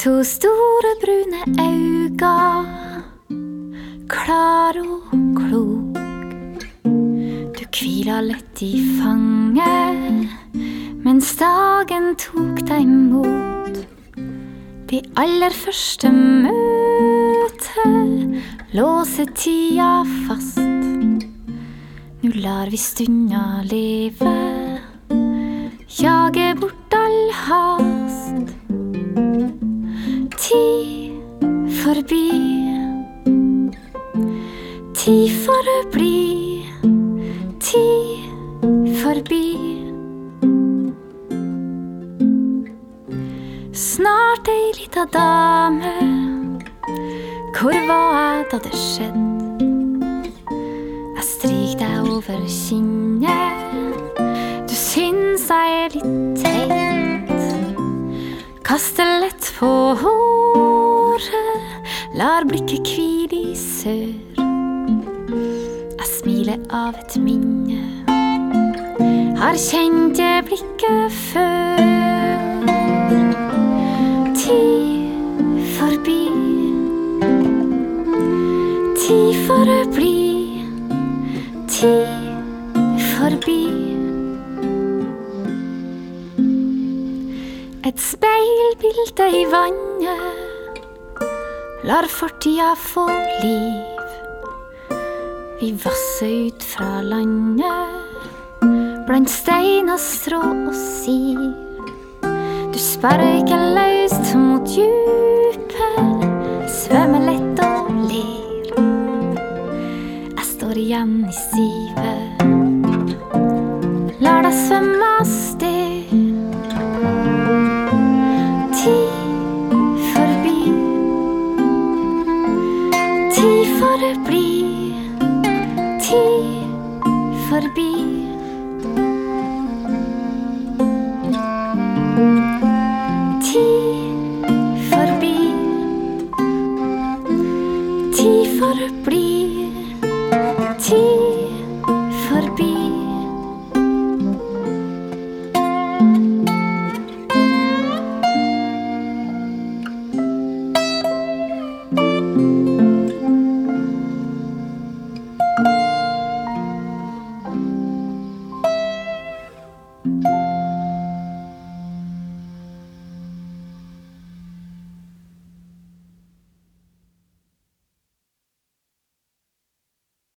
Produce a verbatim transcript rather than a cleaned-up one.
To store brune auga, klar og klok. Du hviler lett i fanget, mens dagen tok deg mot. De aller første møte låser tida fast. Nå lar vi stunda leve, jage bort all hast. Tid forbi, tid for å bli, tid forbi. Snart ei lita dame, hvor var jeg da det skjedde? Jeg stryk deg over kinnet, du syns jeg er litt teit. Kaster lett på håret, lar blikket hvile i sør. Jeg smiler av et minne, har kjent det blikket før. Tid forbi, tid for å bli, tid forbi. Et speilbilde i vannet lar fortida få liv. Vi vasser ut fra landet blant stein og strå og siv. Du sperrer ikke løst mot djupet, svømmer lett og ler. Jeg står igjen i sivet, lar deg svømme av sted. Tid forbi, tid for å bli, tid forbi.